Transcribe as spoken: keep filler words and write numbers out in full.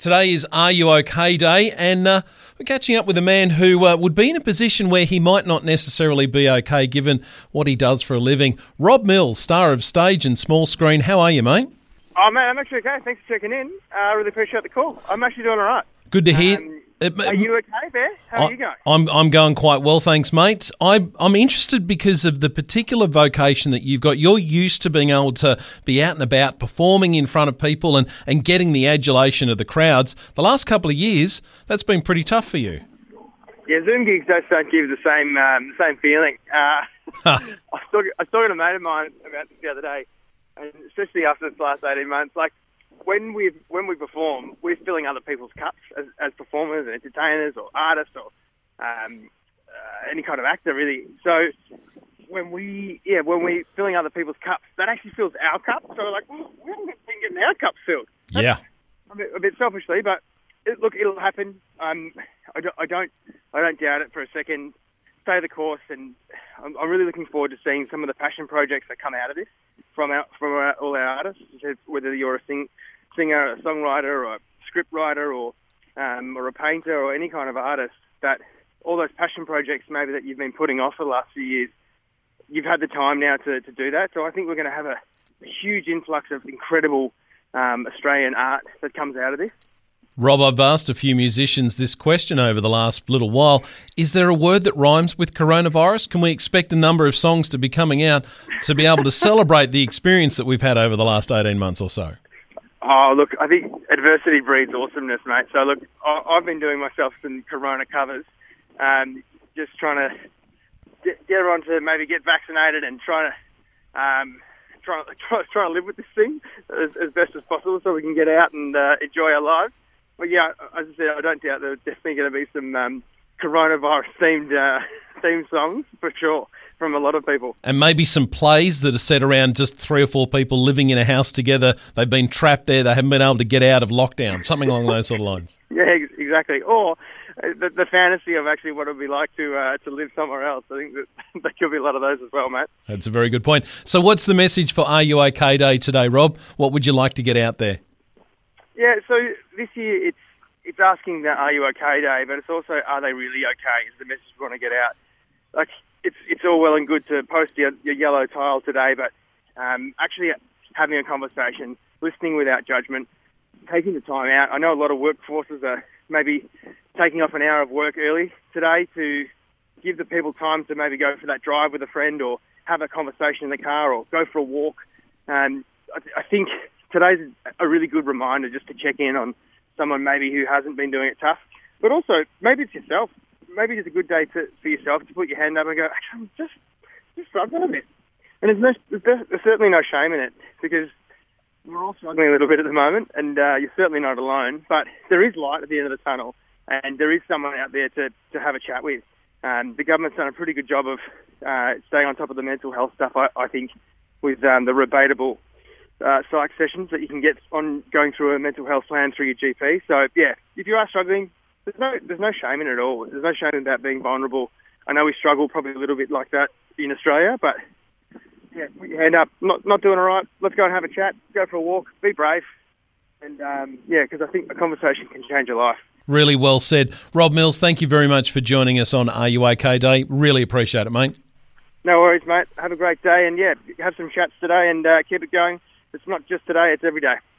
Today is Are You OK Day, and uh, we're catching up with a man who uh, would be in a position where he might not necessarily be okay given what he does for a living. Rob Mills, star of stage and small screen. How are you, mate? Oh, mate, I'm actually okay. Thanks for checking in. I uh, really appreciate the call. I'm actually doing all right. Good to hear. Um, It- are you okay, Bear? How I- are you going? I'm I'm going quite well, thanks, mate. I, I'm interested because of the particular vocation that you've got. You're used to being able to be out and about, performing in front of people and, and getting the adulation of the crowds. The last couple of years, that's been pretty tough for you. Yeah, Zoom gigs just don't give the same um, the same feeling. Uh, I, was talking, I was talking to a mate of mine about this the other day, and especially after this last eighteen months, like, When we when we perform, we're filling other people's cups as, as performers and entertainers or artists or um, uh, any kind of actor, really. So when we yeah when we're filling other people's cups, that actually fills our cup. So we're like, well, we haven't been getting our cups filled. That's Yeah. a bit, a bit selfishly, but it, look, it'll happen. Um, I, don't, I don't I don't doubt it for a second. Stay the course, and I'm, I'm really looking forward to seeing some of the passion projects that come out of this from our, from our, all our artists. Whether you're a sing, singer, a songwriter, or a script writer, or um, or a painter, or any kind of artist, that all those passion projects maybe that you've been putting off for the last few years, you've had the time now to, to do that. So I think we're going to have a, a huge influx of incredible um, Australian art that comes out of this. Rob, I've asked a few musicians this question over the last little while. Is there a word that rhymes with coronavirus? Can we expect a number of songs to be coming out to be able to celebrate the experience that we've had over the last eighteen months or so? Oh, look, I think adversity breeds awesomeness, mate. So, look, I- I've been doing myself some Corona covers, um, just trying to get, get everyone to maybe get vaccinated and trying to um, try, try, try to live with this thing as, as best as possible so we can get out and uh, enjoy our lives. But, yeah, as I said, I don't doubt there's definitely going to be some um, coronavirus-themed uh, theme songs, for sure, from a lot of people. And maybe some plays that are set around just three or four people living in a house together. They've been trapped there. They haven't been able to get out of lockdown. Something along those sort of lines. Yeah, ex- exactly. Or uh, the, the fantasy of actually what it would be like to uh, to live somewhere else. I think that there could be a lot of those as well, mate. That's a very good point. So what's the message for Are You OK Day today, Rob? What would you like to get out there? Yeah, so this year it's it's asking the Are You OK Day, but it's also Are They Really OK is the message we want to get out. Like, it's it's all well and good to post your, your yellow tile today, but um, actually having a conversation, listening without judgment, taking the time out. I know a lot of workforces are maybe taking off an hour of work early today to give the people time to maybe go for that drive with a friend or have a conversation in the car or go for a walk. Um, I, I think today's a really good reminder just to check in on someone maybe who hasn't been doing it tough, but also maybe it's yourself. Maybe it's a good day to, for yourself to put your hand up and go, actually, I'm just, just struggling a bit. And there's, no, there's, there's certainly no shame in it because we're all struggling a little bit at the moment, and uh, you're certainly not alone. But there is light at the end of the tunnel, and there is someone out there to, to have a chat with. Um, the government's done a pretty good job of uh, staying on top of the mental health stuff, I, I think, with um, the rebatable uh, psych sessions that you can get on going through a mental health plan through your G P. So, yeah, if you are struggling, there's no there's no shame in it at all. There's no shame about being vulnerable. I know we struggle probably a little bit like that in Australia, but, yeah, put your hand up. Not not doing all right. Let's go and have a chat. Go for a walk. Be brave. And, um, yeah, because I think a conversation can change your life. Really well said. Rob Mills, thank you very much for joining us on Are You OK Day. Really appreciate it, mate. No worries, mate. Have a great day. And, yeah, have some chats today and uh, keep it going. It's not just today, it's every day.